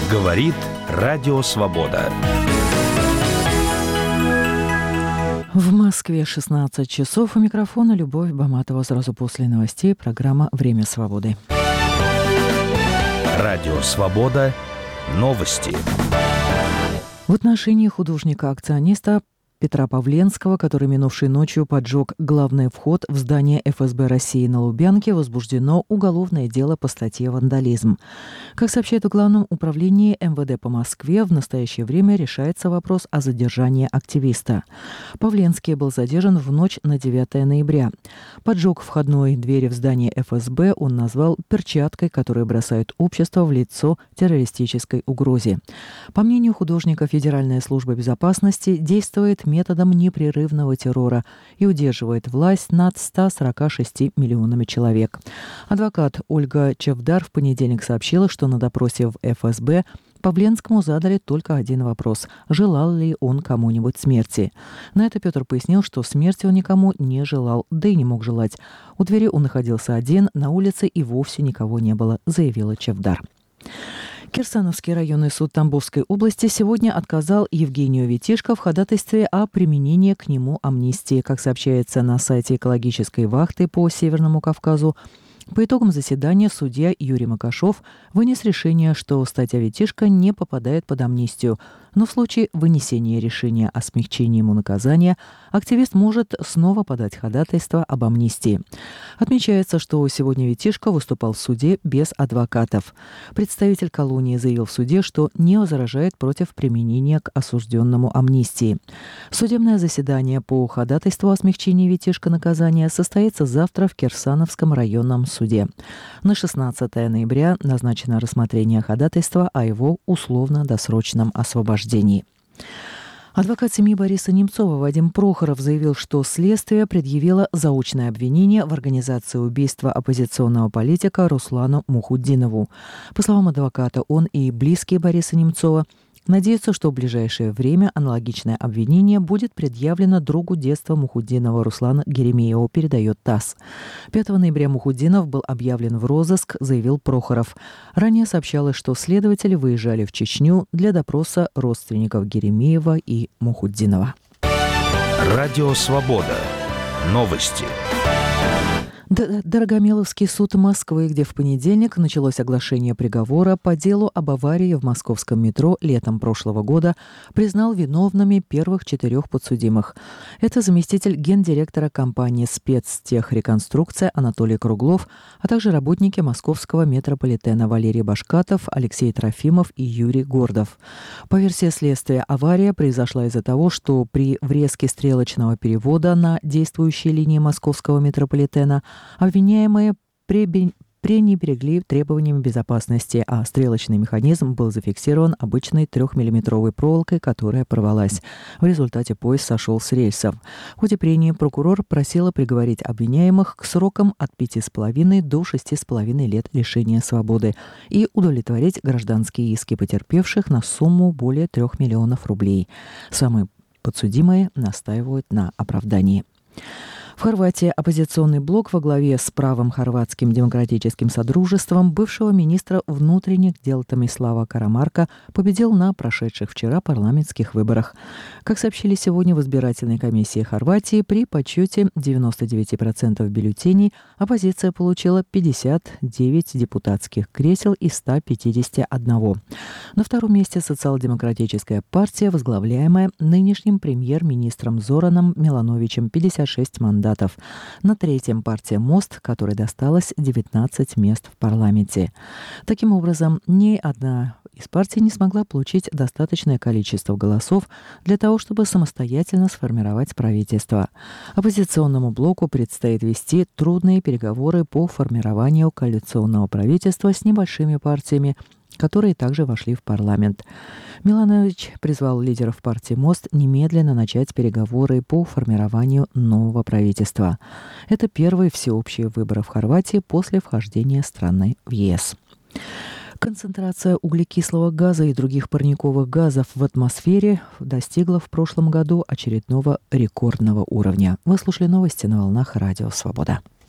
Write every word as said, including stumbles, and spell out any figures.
Говорит Радио Свобода. В Москве шестнадцать часов. У микрофона Любовь Баматова. Сразу после новостей программа «Время свободы». Радио Свобода. Новости. В отношении художника-акциониста Петра Павленского, который минувшей ночью поджег главный вход в здание эф эс бэ России на Лубянке, возбуждено уголовное дело по статье «Вандализм». Как сообщает в Главном управлении эм вэ дэ по Москве, в настоящее время решается вопрос о задержании активиста. Павленский был задержан в ночь на девятое ноября. Поджог входной двери в здание эф эс бэ он назвал перчаткой, которая бросает общество в лицо террористической угрозе. По мнению художника, Федеральная служба безопасности действует методом непрерывного террора и удерживает власть над ста сорока шестью миллионами человек. Адвокат Ольга Чевдар в понедельник сообщила, что на допросе в эф эс бэ Павленскому задали только один вопрос – желал ли он кому-нибудь смерти. На это Петр пояснил, что смерти он никому не желал, да и не мог желать. У двери он находился один, на улице и вовсе никого не было, заявила Чевдар. Кирсановский районный суд Тамбовской области сегодня отказал Евгению Витишко в ходатайстве о применении к нему амнистии. Как сообщается на сайте экологической вахты по Северному Кавказу, по итогам заседания судья Юрий Макашов вынес решение, что статья Витишко не попадает под амнистию, но в случае вынесения решения о смягчении ему наказания активист может снова подать ходатайство об амнистии. Отмечается, что сегодня Витишко выступал в суде без адвокатов. Представитель колонии заявил в суде, что не возражает против применения к осужденному амнистии. Судебное заседание по ходатайству о смягчении Витишко наказания состоится завтра в Кирсановском районном суде. На шестнадцатое ноября назначено рассмотрение ходатайства о его условно-досрочном освобождении. Адвокат семьи Бориса Немцова Вадим Прохоров заявил, что следствие предъявило заочное обвинение в организации убийства оппозиционного политика Руслану Мухутдинову. По словам адвоката, он и близкие Бориса Немцова надеются, что в ближайшее время аналогичное обвинение будет предъявлено другу детства Мухутдинова Руслану Геремееву, передает ТАСС. пятого ноября Мухутдинов был объявлен в розыск, заявил Прохоров. Ранее сообщалось, что следователи выезжали в Чечню для допроса родственников Геремеева и Мухутдинова. Радио Свобода. Новости. Дорогомиловский суд Москвы, где в понедельник началось оглашение приговора по делу об аварии в московском метро летом прошлого года, признал виновными первых четырех подсудимых. Это заместитель гендиректора компании «Спецтехреконструкция» Анатолий Круглов, а также работники московского метрополитена Валерий Башкатов, Алексей Трофимов и Юрий Гордов. По версии следствия, авария произошла из-за того, что при врезке стрелочного перевода на действующей линии московского метрополитена обвиняемые пренебрегли требованиями безопасности, а стрелочный механизм был зафиксирован обычной трехмиллиметровой проволокой, которая порвалась. В результате поезд сошел с рельсов. В ходе прений прокурор просила приговорить обвиняемых к срокам от пяти с половиной до шести с половиной лет лишения свободы и удовлетворить гражданские иски потерпевших на сумму более трех миллионов рублей. Самые подсудимые настаивают на оправдании. В Хорватии оппозиционный блок во главе с правым хорватским демократическим содружеством бывшего министра внутренних дел Томислава Карамарка победил на прошедших вчера парламентских выборах. Как сообщили сегодня в избирательной комиссии Хорватии, при подсчете девяноста девяти процентов бюллетеней оппозиция получила пятьдесят девять депутатских кресел из ста пятидесяти одного. На втором месте социал-демократическая партия, возглавляемая нынешним премьер-министром Зораном Милановичем, пятьдесят шесть мандатов. На третьем партия «Мост», которой досталось девятнадцать мест в парламенте. Таким образом, ни одна из партий не смогла получить достаточное количество голосов для того, чтобы самостоятельно сформировать правительство. Оппозиционному блоку предстоит вести трудные переговоры по формированию коалиционного правительства с небольшими партиями, которые также вошли в парламент. Миланович призвал лидеров партии «Мост» немедленно начать переговоры по формированию нового правительства. Это первые всеобщие выборы в Хорватии после вхождения страны в е эс. Концентрация углекислого газа и других парниковых газов в атмосфере достигла в прошлом году очередного рекордного уровня. Вы слушали новости на волнах Радио Свобода.